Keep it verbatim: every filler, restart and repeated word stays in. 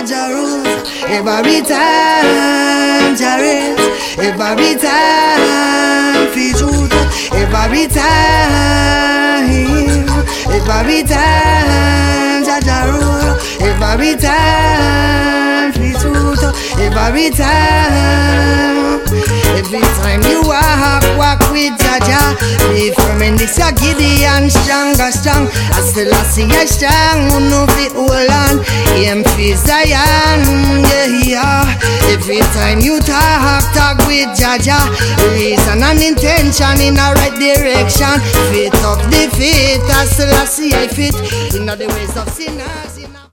Jaja rules. Every time Jah reigns. Every time fi truth. Every time, every time Jaja rule. Every time fi truth. Every time, every time you walk, walk with Jaja. Be firm in this a Gideon, stronger, strong. I still I see I strong, who know fit hold on. Aim fi Zion, yeah, yeah. Every time you talk, talk with Jaja. Reason and intention in the right direction. Fit up the fit, I still I see I fit in the ways of sinners.